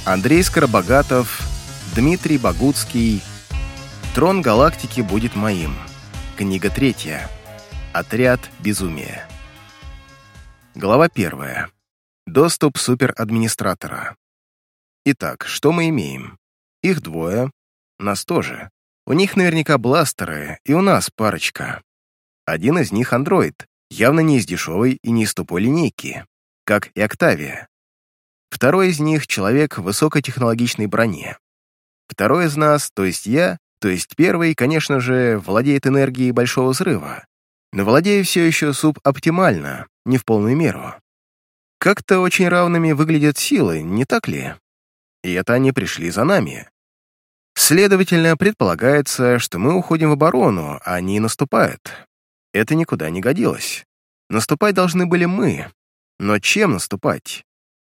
Андрей Скоробогатов, Дмитрий Богуцкий. «Трон галактики будет моим». Книга 3. Отряд безумия. Глава 1. Доступ суперадминистратора. Итак, что мы имеем? Их двое, нас тоже. У них наверняка бластеры, и у нас парочка. Один из них андроид, явно не из дешевой и не из тупой линейки, как и Октавия. Второй из них — человек в высокотехнологичной броне. Второй из нас, то есть я, то есть первый, конечно же, владеет энергией большого взрыва, но владею все еще субоптимально, не в полную меру. Как-то очень равными выглядят силы, не так ли? И это они пришли за нами. Следовательно, предполагается, что мы уходим в оборону, а они наступают. Это никуда не годилось. Наступать должны были мы. Но чем наступать?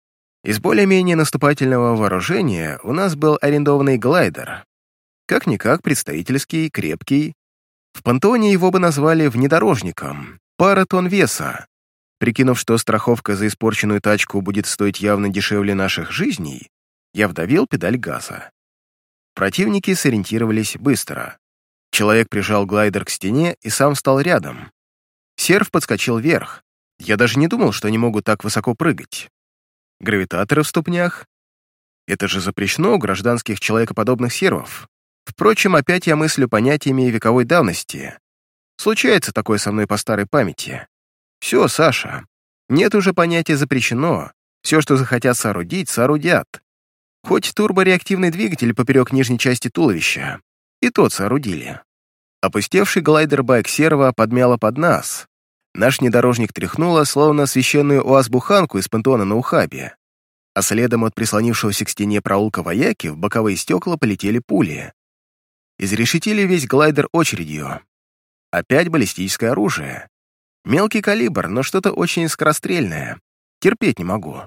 Из более-менее наступательного вооружения у нас был арендованный глайдер. Как-никак представительский, крепкий. В пантеоне его бы назвали внедорожником, пара тонн веса. Прикинув, что страховка за испорченную тачку будет стоить явно дешевле наших жизней, я вдавил педаль газа. Противники сориентировались быстро. Человек прижал глайдер к стене и сам встал рядом. Серф подскочил вверх. Я даже не думал, что они могут так высоко прыгать. Гравитаторы в ступнях? Это же запрещено у гражданских человекоподобных сервов. Впрочем, опять я мыслю понятиями вековой давности. Случается такое со мной по старой памяти. Все, Саша, нет уже понятия «запрещено». Все, что захотят соорудить, соорудят. Хоть турбореактивный двигатель поперек нижней части туловища. И тот соорудили. Опустевший глайдер-байк серва подмяло под нас. Наш внедорожник тряхнуло, словно священную УАЗ-буханку из пантеона на ухабе. А следом от прислонившегося к стене проулка вояки в боковые стекла полетели пули. Изрешетили весь глайдер очередью. Опять баллистическое оружие. Мелкий калибр, но что-то очень скорострельное. Терпеть не могу.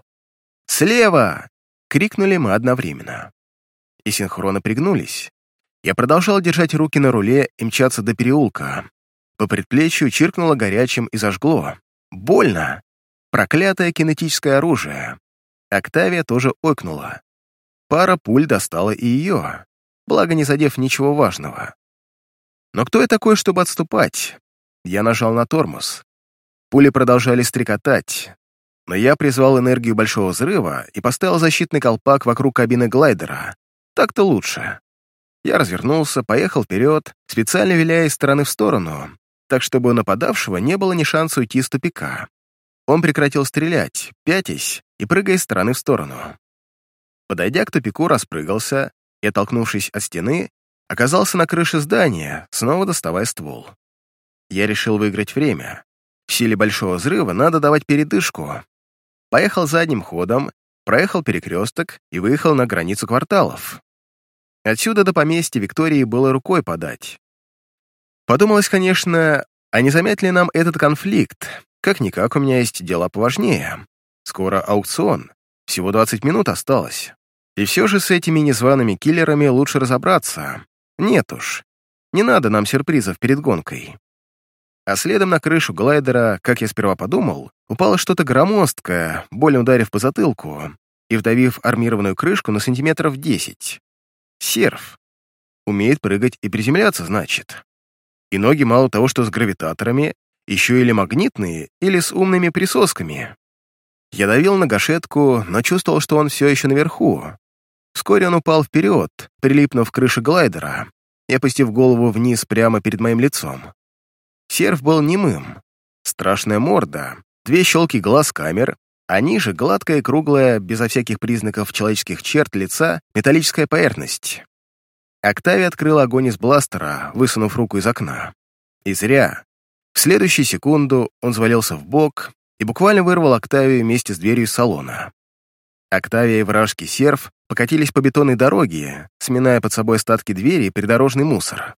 «Слева!» — крикнули мы одновременно. И синхронно пригнулись. Я продолжал держать руки на руле и мчаться до переулка. По предплечью чиркнуло горячим и зажгло. Больно! Проклятое кинетическое оружие. Октавия тоже ойкнула. Пара пуль достала и ее, благо не задев ничего важного. Но кто я такой, чтобы отступать? Я нажал на тормоз. Пули продолжали стрекотать, но я призвал энергию большого взрыва и поставил защитный колпак вокруг кабины глайдера. Так-то лучше. Я развернулся, поехал вперед, специально виляя из стороны в сторону, так чтобы у нападавшего не было ни шанса уйти с тупика. Он прекратил стрелять, пятясь и прыгая из стороны в сторону. Подойдя к тупику, распрыгался и, оттолкнувшись от стены, оказался на крыше здания, снова доставая ствол. Я решил выиграть время. В силе большого взрыва надо давать передышку. Поехал задним ходом, проехал перекресток и выехал на границу кварталов. Отсюда до поместья Виктории было рукой подать. Подумалось, конечно, а не замять ли нам этот конфликт? Как-никак у меня есть дела поважнее. Скоро аукцион, всего 20 минут осталось. И все же с этими незваными киллерами лучше разобраться. Нет уж, не надо нам сюрпризов перед гонкой. А следом на крышу глайдера, как я сперва подумал, упало что-то громоздкое, больно ударив по затылку и вдавив армированную крышку на сантиметров 10. Серф. Умеет прыгать и приземляться, значит. И ноги мало того, что с гравитаторами, еще или магнитные, или с умными присосками. Я давил на гашетку, но чувствовал, что он все еще наверху. Вскоре он упал вперед, прилипнув к крыше глайдера и опустив голову вниз прямо перед моим лицом. Серф был немым. Страшная морда, 2 щелки глаз камер, а ниже гладкая и круглая, безо всяких признаков человеческих черт лица, металлическая поверхность. Октавия открыла огонь из бластера, высунув руку из окна. И зря. В следующую секунду он завалился в бок и буквально вырвал Октавию вместе с дверью из салона. Октавия и вражеский серф покатились по бетонной дороге, сминая под собой остатки двери и придорожный мусор.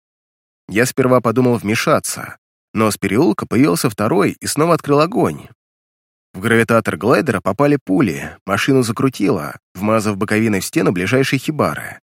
Я сперва подумал вмешаться, но с переулка появился второй и снова открыл огонь. В гравитатор глайдера попали пули, машину закрутило, вмазав боковиной в стену ближайшей хибары.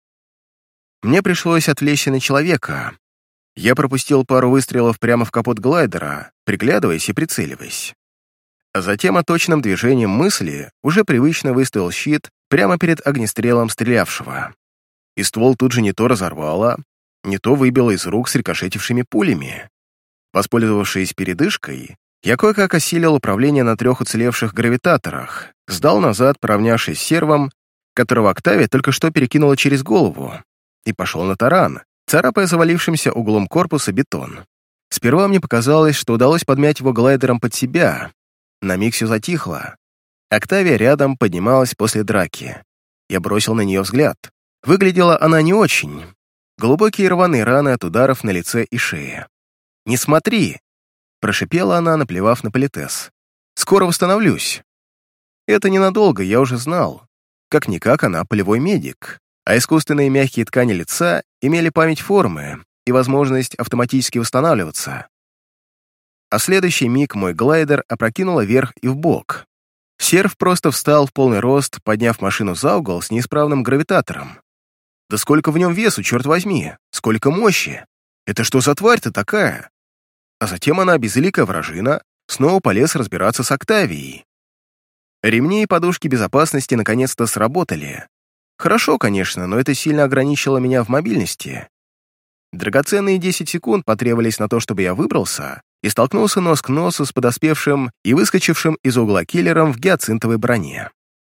Мне пришлось отвлечься на человека. Я пропустил пару выстрелов прямо в капот глайдера, приглядываясь и прицеливаясь. А затем оточенным движением мысли уже привычно выставил щит прямо перед огнестрелом стрелявшего. И ствол тут же не то разорвало, не то выбило из рук с рикошетившими пулями. Воспользовавшись передышкой, я кое-как осилил управление на 3 уцелевших гравитаторах, сдал назад, поравнявшись с сервом, которого Октавия только что перекинула через голову, и пошел на таран, царапая завалившимся углом корпуса бетон. Сперва мне показалось, что удалось подмять его глайдером под себя. На миг все затихло. Октавия рядом поднималась после драки. Я бросил на нее взгляд. Выглядела она не очень. Глубокие рваные раны от ударов на лице и шее. «Не смотри!» — прошипела она, наплевав на политес. «Скоро восстановлюсь». Это ненадолго, я уже знал. Как-никак она полевой медик, а искусственные мягкие ткани лица имели память формы и возможность автоматически восстанавливаться. А в следующий миг мой глайдер опрокинуло вверх и вбок. Серв просто встал в полный рост, подняв машину за угол с неисправным гравитатором. Да сколько в нем весу, черт возьми! Сколько мощи! Это что за тварь-то такая? А затем она, безликая вражина, снова полез разбираться с Октавией. Ремни и подушки безопасности наконец-то сработали. Хорошо, конечно, но это сильно ограничило меня в мобильности. Драгоценные 10 секунд потребовались на то, чтобы я выбрался и столкнулся нос к носу с подоспевшим и выскочившим из угла киллером в гиацинтовой броне.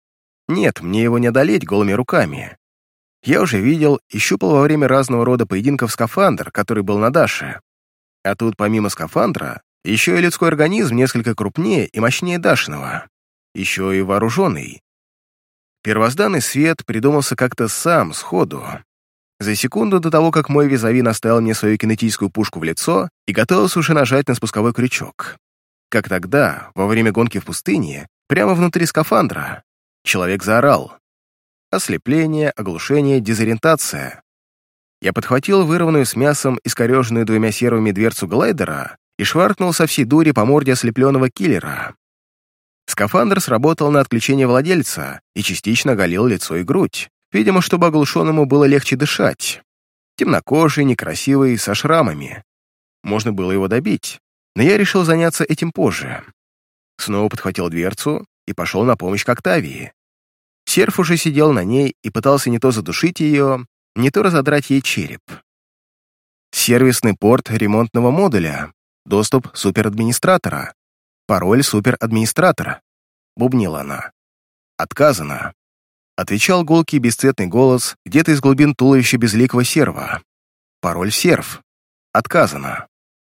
Нет, мне его не одолеть голыми руками. Я уже видел и щупал во время разного рода поединков скафандр, который был на Даше. А тут помимо скафандра еще и людской организм несколько крупнее и мощнее Дашиного. Еще и вооруженный. Первозданный свет придумался как-то сам, сходу. За секунду до того, как мой визави наставил мне свою кинетическую пушку в лицо и готовился уже нажать на спусковой крючок. Как тогда, во время гонки в пустыне, прямо внутри скафандра, человек заорал. Ослепление, оглушение, дезориентация. Я подхватил вырванную с мясом искореженную 2 сервами дверцу глайдера и шваркнул со всей дури по морде ослепленного киллера. Скафандр сработал на отключение владельца и частично оголил лицо и грудь, видимо, чтобы оглушенному было легче дышать. Темнокожий, некрасивый, со шрамами. Можно было его добить, но я решил заняться этим позже. Снова подхватил дверцу и пошел на помощь к Октавии. Серф уже сидел на ней и пытался не то задушить ее, не то разодрать ей череп. Сервисный порт ремонтного модуля, доступ суперадминистратора, пароль суперадминистратора, бубнила она. Отказано. Отвечал гулкий бесцветный голос где-то из глубин туловища безликого серва. Пароль серв. Отказано.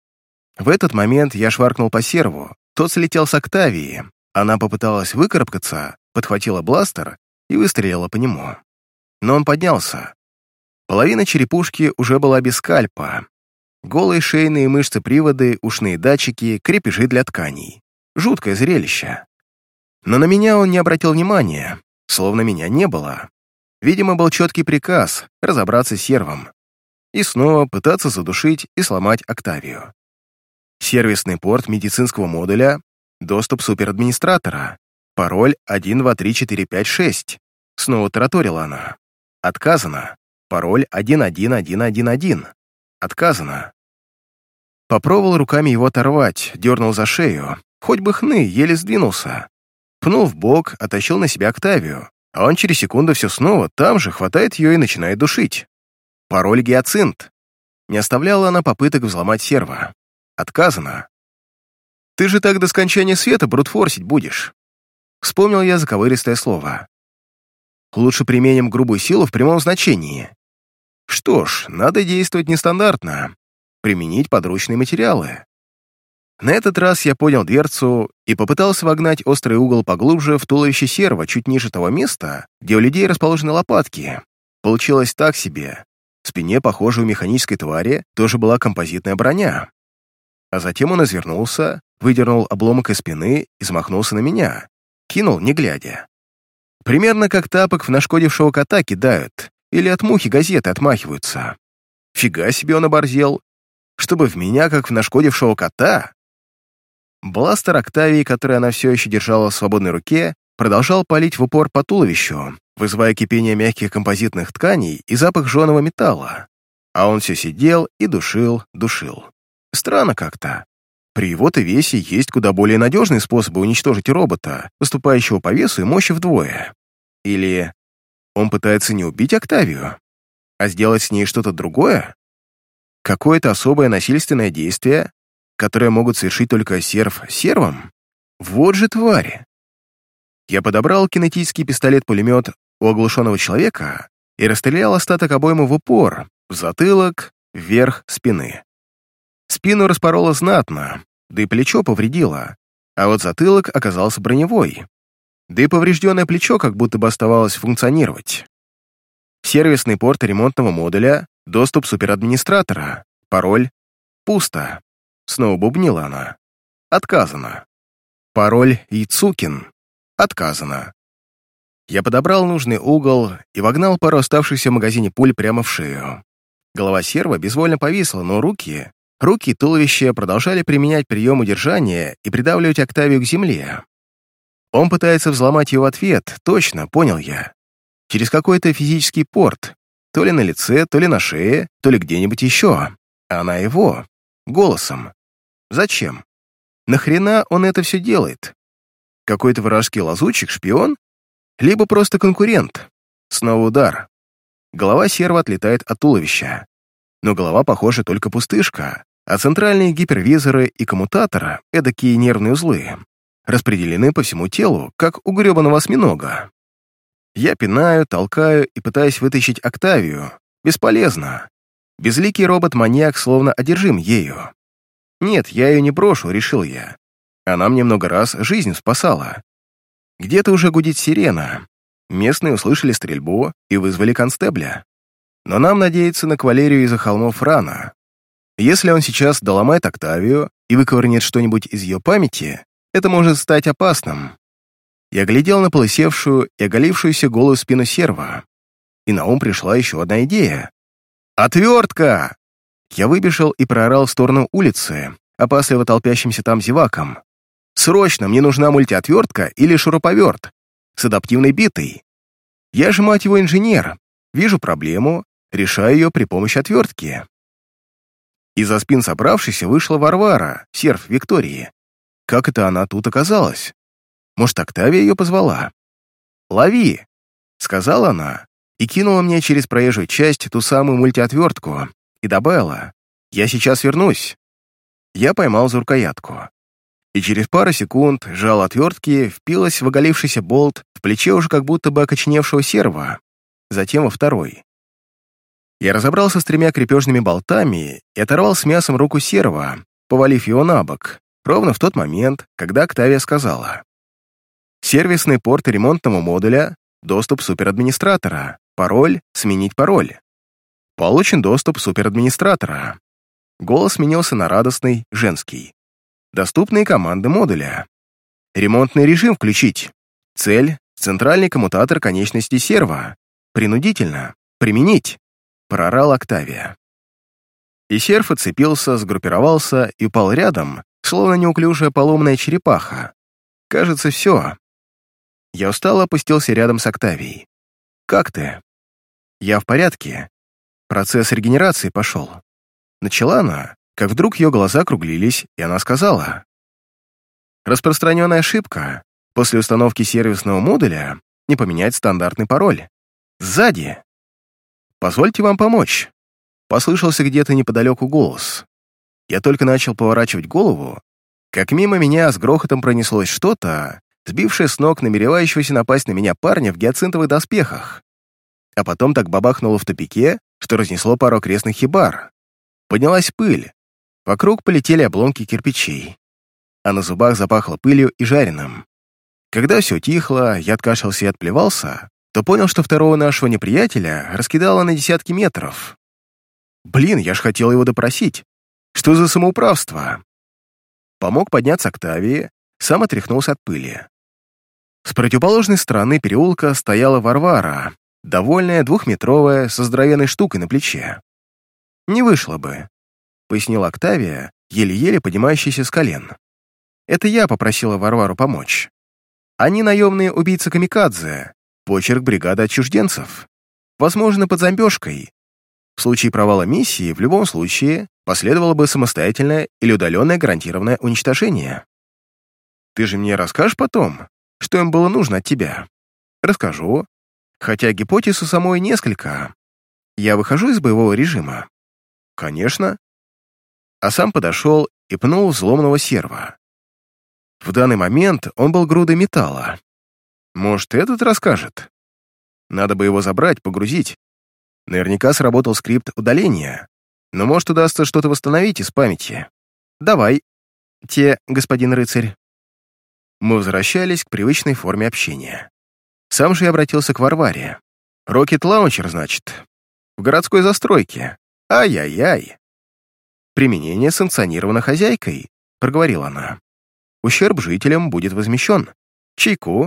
В этот момент я шваркнул по серву, тот слетел с Октавии, она попыталась выкарабкаться, подхватила бластер и выстрелила по нему. Но он поднялся. Половина черепушки уже была без скальпа. Голые шейные мышцы-приводы, ушные датчики, крепежи для тканей. Жуткое зрелище. Но на меня он не обратил внимания, словно меня не было. Видимо, был четкий приказ разобраться с сервом и снова пытаться задушить и сломать Октавию. Сервисный порт медицинского модуля, доступ суперадминистратора, пароль 123456. Снова тараторила она. Отказано. Пароль 11111. Отказано. Попробовал руками его оторвать, дернул за шею. Хоть бы хны, еле сдвинулся. Пнул в бок, оттащил на себя Октавию, а он через секунду все снова там же хватает ее и начинает душить. Пароль гиацинт. Не оставляла она попыток взломать серва. Отказано. Ты же так до скончания света брутфорсить будешь. Вспомнил я заковыристое слово. Лучше применим грубую силу в прямом значении. Что ж, надо действовать нестандартно. Применить подручные материалы. На этот раз я поднял дверцу и попытался вогнать острый угол поглубже в туловище серва, чуть ниже того места, где у людей расположены лопатки. Получилось так себе. В спине, похожей у механической твари, тоже была композитная броня. А затем он извернулся, выдернул обломок из спины и замахнулся на меня. Кинул, не глядя. Примерно как тапок в нашкодившего кота кидают, или от мухи газеты отмахиваются. Фига себе он оборзел. Чтобы в меня, как в нашкодившего кота? Бластер Октавии, который она все еще держала в свободной руке, продолжал палить в упор по туловищу, вызывая кипение мягких композитных тканей и запах жженого металла. А он все сидел и душил. Странно как-то. При его-то весе есть куда более надежные способы уничтожить робота, уступающего по весу и мощи вдвое. Или он пытается не убить Октавию, а сделать с ней что-то другое? Какое-то особое насильственное действие, которое могут совершить только серв сервом? Вот же твари! Я подобрал кинетический пистолет-пулемет у оглушенного человека и расстрелял остаток обоймы в упор, в затылок, вверх спины. Спину распорола знатно, да и плечо повредило, а вот затылок оказался броневой, да и поврежденное плечо как будто бы оставалось функционировать. Сервисный порт ремонтного модуля, доступ суперадминистратора, пароль — пусто. Снова бубнила она. Отказано. Пароль Яцукин. Отказано. Я подобрал нужный угол и вогнал пару оставшихся в магазине пуль прямо в шею. Голова серва безвольно повисла, но руки и туловище продолжали применять прием удержания и придавливать Октавию к земле. Он пытается взломать ее в ответ, точно, понял я. Через какой-то физический порт, то ли на лице, то ли на шее, то ли где-нибудь еще. А она его, голосом. Зачем? Нахрена он это все делает? Какой-то вражеский лазутчик, шпион? Либо просто конкурент? Снова удар. Голова серва отлетает от туловища. Но голова, похоже, только пустышка, а центральные гипервизоры и коммутатора, эдакие нервные узлы, распределены по всему телу, как у гребаного осьминога. Я пинаю, толкаю и пытаюсь вытащить Октавию. Бесполезно. Безликий робот-маньяк словно одержим ею. Нет, я ее не брошу, решил я. Она мне много раз жизнь спасала. Где-то уже гудит сирена. Местные услышали стрельбу и вызвали констебля. Но нам надеяться на кавалерию из-за холмов рано. Если он сейчас доломает Октавию и выковырнет что-нибудь из ее памяти, это может стать опасным. Я глядел на полысевшую и оголившуюся голую спину серва, и на ум пришла еще одна идея. «Отвертка!» Я выбежал и проорал в сторону улицы, опасливо толпящимся там зевакам. «Срочно, мне нужна мультиотвертка или шуруповерт с адаптивной битой. Я же, мать его, инженер, вижу проблему, решаю ее при помощи отвертки». Из-за спин собравшихся вышла Варвара, серв Виктории. Как это она тут оказалась? Может, Октавия ее позвала? «Лови!» — сказала она и кинула мне через проезжую часть ту самую мультиотвертку и добавила: «Я сейчас вернусь». Я поймал за рукоятку. И через пару секунд жало отвертки впилось в оголившийся болт в плече уже как будто бы окоченевшего серва, затем во второй. Я разобрался с 3 крепежными болтами и оторвал с мясом руку серва, повалив его на бок, ровно в тот момент, когда Октавия сказала: «Сервисный порт ремонтного модуля, доступ суперадминистратора, пароль, сменить пароль. Получен доступ суперадминистратора». Голос сменился на радостный, женский. «Доступные команды модуля. Ремонтный режим включить. Цель — центральный коммутатор конечности серва. Принудительно. Применить», — проорала Октавия. И серв отцепился, сгруппировался и упал рядом, словно неуклюжая поломная черепаха. Кажется, все. Я устало опустился рядом с Октавией. «Как ты?» «Я в порядке. Процесс регенерации пошел». Начала она, как вдруг ее глаза округлились, и она сказала: «Распространенная ошибка. После установки сервисного модуля не поменять стандартный пароль. Сзади. Позвольте вам помочь». Послышался где-то неподалеку голос. Я только начал поворачивать голову, как мимо меня с грохотом пронеслось что-то, сбившее с ног намеревающегося напасть на меня парня в гиацинтовых доспехах. А потом так бабахнуло в тупике, что разнесло пару окрестных хибар. Поднялась пыль. Вокруг полетели обломки кирпичей. А на зубах запахло пылью и жареным. Когда все тихло, я откашлялся и отплевался, то понял, что второго нашего неприятеля раскидало на десятки метров. Блин, я ж хотел его допросить. Что за самоуправство? Помог подняться Октавии, сам отряхнулся от пыли. С противоположной стороны переулка стояла Варвара, довольная, 2-метровая, со здоровенной штукой на плече. «Не вышло бы», — пояснила Октавия, еле-еле поднимающаяся с колен. «Это я попросила Варвару помочь. Они наемные убийцы-камикадзе, почерк бригады отчужденцев. Возможно, под зомбёжкой. В случае провала миссии в любом случае последовало бы самостоятельное или удаленное гарантированное уничтожение. Ты же мне расскажешь потом, что им было нужно от тебя? Расскажу. Хотя гипотез у самой несколько. Я выхожу из боевого режима? Конечно. А сам подошел и пнул взломанного серва. В данный момент он был грудой металла. Может, этот расскажет? Надо бы его забрать, погрузить. Наверняка сработал скрипт удаления, но может удастся что-то восстановить из памяти. Давай, господин рыцарь. Мы возвращались к привычной форме общения. Сам же я обратился к Варваре. «Рокет Лаунчер, значит. В городской застройке. Ай-яй-яй». «Применение санкционировано хозяйкой», — проговорила она. «Ущерб жителям будет возмещен. Чайку?»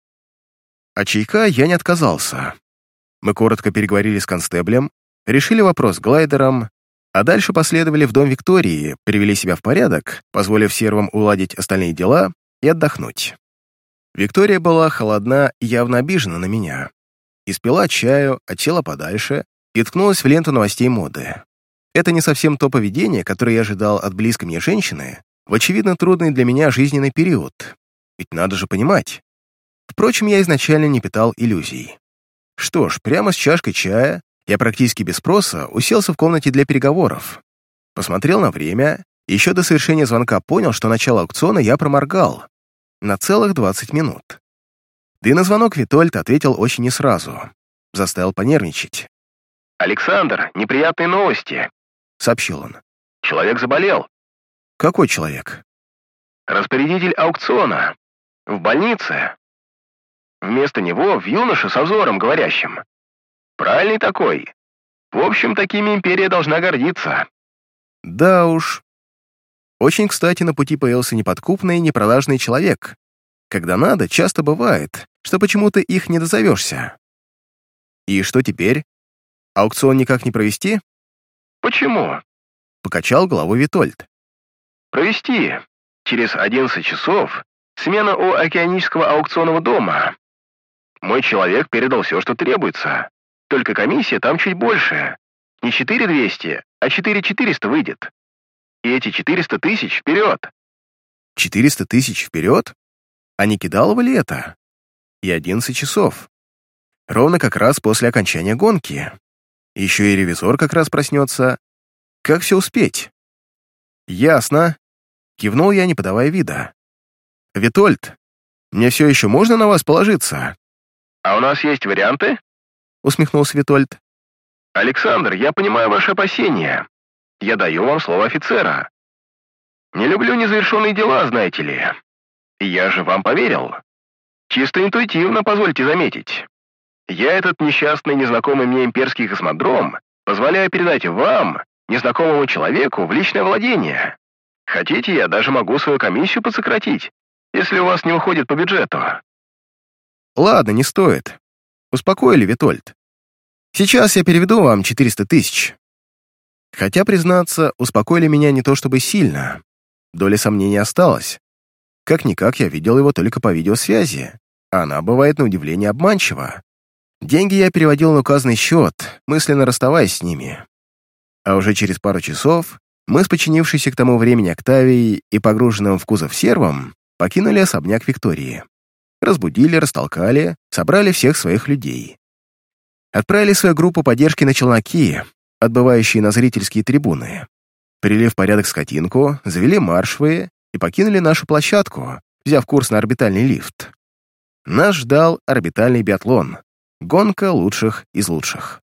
От чайка я не отказался. Мы коротко переговорили с констеблем, решили вопрос с глайдером, а дальше последовали в дом Виктории, привели себя в порядок, позволив сервам уладить остальные дела и отдохнуть. Виктория была холодна и явно обижена на меня. Испила чаю, отсела подальше и ткнулась в ленту новостей моды. Это не совсем то поведение, которое я ожидал от близкой мне женщины в очевидно трудный для меня жизненный период. Ведь надо же понимать. Впрочем, я изначально не питал иллюзий. Что ж, прямо с чашкой чая я практически без спроса уселся в комнате для переговоров. Посмотрел на время и еще до совершения звонка понял, что начало аукциона я проморгал на целых 20 минут. Да и на звонок Витольд ответил очень не сразу. Заставил понервничать. «Александр, неприятные новости», — сообщил он. «Человек заболел». «Какой человек?» «Распорядитель аукциона. В больнице. Вместо него в юноше со взором говорящим. Правильный такой. В общем, такими империя должна гордиться». «Да уж». Очень, кстати, на пути появился неподкупный и непролажный человек. Когда надо, часто бывает, что почему-то их не дозовешься. И что теперь? Аукцион никак не провести? «Почему?» — покачал головой Витольд. «Провести. Через 11 часов смена у океанического аукционного дома. Мой человек передал все, что требуется. Только комиссия там чуть больше. Не 4200, а 4400 выйдет. И эти 400 тысяч вперед». 400 тысяч вперед? А не Кидалово ли это? И 11 часов. Ровно как раз после окончания гонки. Еще и ревизор как раз проснется. Как все успеть? Ясно. Кивнул я, не подавая вида. Витольд, мне все еще можно на вас положиться? «А у нас есть варианты?» Усмехнулся Витольд. «Александр, я понимаю ваши опасения. Я даю вам слово офицера. Не люблю незавершенные дела, знаете ли. И я же вам поверил. Чисто интуитивно, позвольте заметить. Я этот несчастный незнакомый мне имперский космодром позволяю передать вам, незнакомому человеку, в личное владение. Хотите, я даже могу свою комиссию подсократить, если у вас не выходит по бюджету». Ладно, не стоит. Успокоили, Витольд. Сейчас я переведу вам 400 тысяч. Хотя, признаться, успокоили меня не то чтобы сильно. Доля сомнений осталась. Как-никак я видел его только по видеосвязи, а она бывает на удивление обманчива. Деньги я переводил на указанный счет, мысленно расставаясь с ними. А уже через пару часов мы с подчинившейся к тому времени Октавией и погруженным в кузов сервом покинули особняк Виктории. Разбудили, растолкали, собрали всех своих людей. Отправили свою группу поддержки на челноки, отбывающие на зрительские трибуны. Привели в порядок скотинку, завели маршевые и покинули нашу площадку, взяв курс на орбитальный лифт. Нас ждал орбитальный биатлон, гонка лучших из лучших.